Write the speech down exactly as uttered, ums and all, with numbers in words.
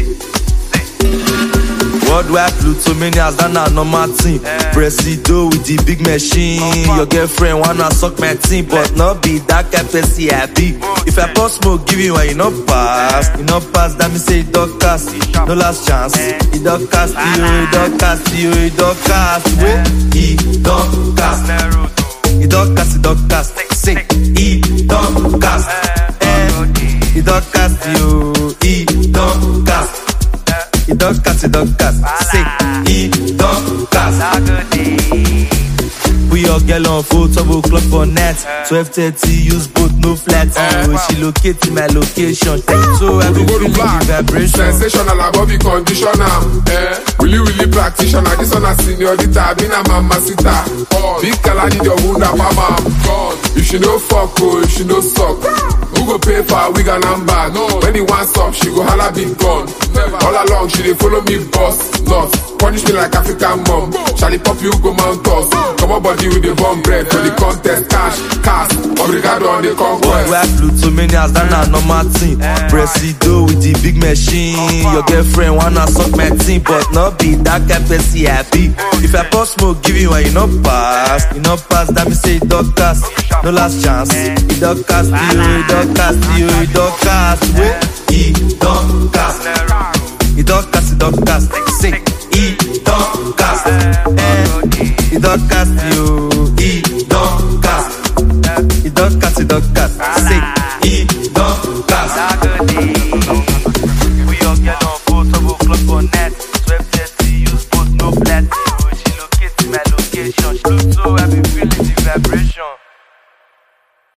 Worldwide Plutomanias, that na normal thing. Presido with the big machine. Your girlfriend wanna suck my team, but not be that kind person I be. If I pour smoke, give you and you not pass. You not pass, that me say it don't cast. No last chance. It don't cast you, it don't cast you, it don't cast. Wait, it don't cast. It don't cast, it don't cast. Say, it don't cast. Eh, it don't cast you, it don't cast. It don't cast, it don't cast. Say, it don't cast. Put your girl on full twelve o'clock for net. twelve thirty, use both, no flat. Oh, she locate my location. So I will go to black. Sensational, above the conditioner. Eh, really, really practitioner. This one a seniorita, been a mamacita. Oh, big color need your wound up, mama. God, if she no fuck, oh, if she no suck. Who go pay for a wig and number? No. When he wants up, she go holla big gun. Never. All along, she dey follow me boss. Not punish me like African mom. Charlie pop you go mount us. Come on body with the bomb bread for the contest. Cash, cash, obrigado on the conquest. Worldwide Plutomanias, that na normal thing. Presido with the big machine. Your girlfriend wanna suck my team, but not be that kind person I be. If I pour smoke, give you and you not pass. You not pass, that me say it don't cast. No last chance. It don't cast you, it don't cast you, it don't cast. Wait, it don't cast.